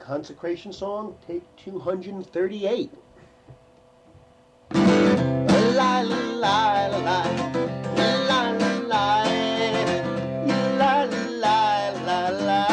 Consecration song, take 238. La la la la la la la la la la la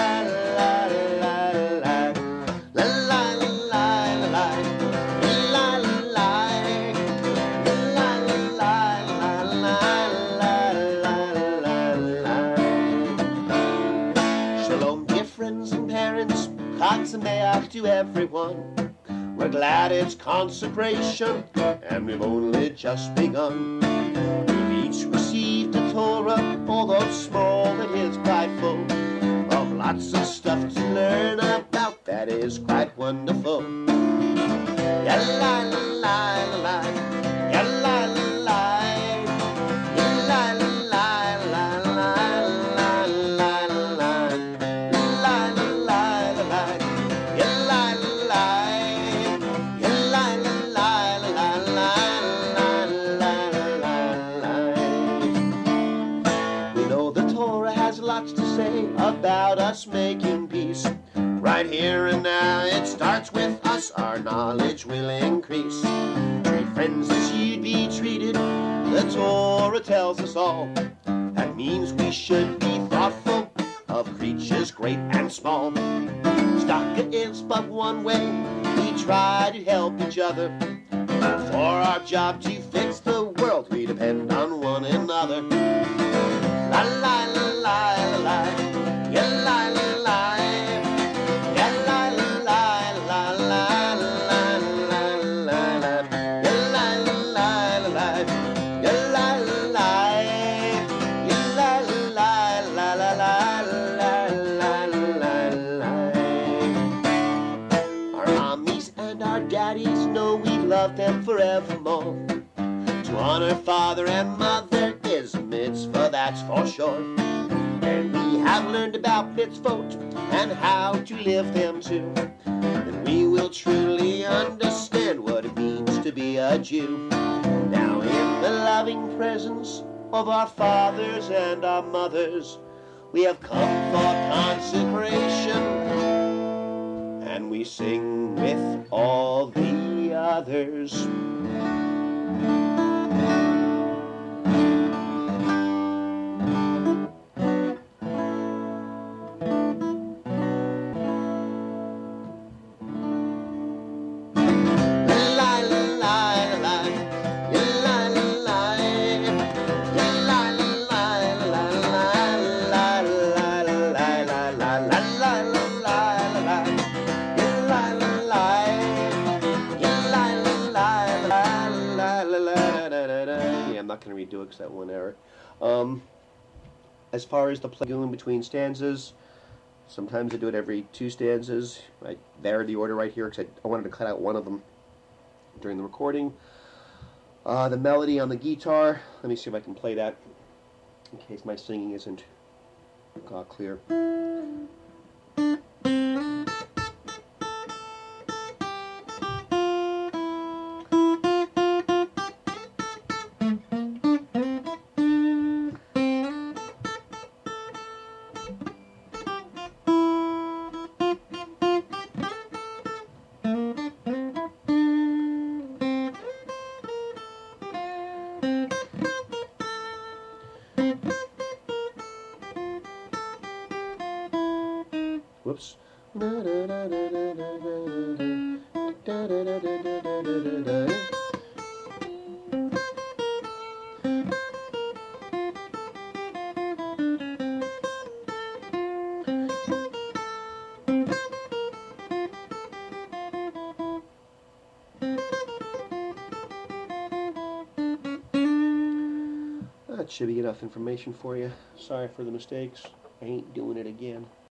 Shalom, dear friends and parents, Chag Sameach to everyone. We're glad it's consecration, and we've only just begun. We've each received a Torah, although small, it is quite full of lots of stuff to learn about. That is quite wonderful. Ya la la la la la, ya la la la, ya la la la la la la la la, la la la la, ya la la la, ya la la la la la la la. We know the Torah has lots to say about us making peace. Right here and now, it starts with us, our knowledge will increase. Treat friends as you'd be treated, the Torah tells us all. That means we should be thoughtful of creatures great and small. Tzedakah is but one way, we try to help each other. For our job to fix the world, we depend on one another. La la la la la la, ya la la la. Daddies know we love them forevermore. To honor father and mother is a mitzvah, that's for sure. And we have learned about mitzvot and how to live them too. Then we will truly understand what it means to be a Jew. Now in the loving presence of our fathers and our mothers, we have come for consecration, and we sing with all the others. I'm not going to redo it because that one error. As far as the play in between stanzas, sometimes I do it every two stanzas. I vary the order right here because I wanted to cut out one of them during the recording. The melody on the guitar, let me see if I can play that in case my singing isn't clear. Whoops. That should be enough information for you. Sorry for the mistakes. I ain't doing it again.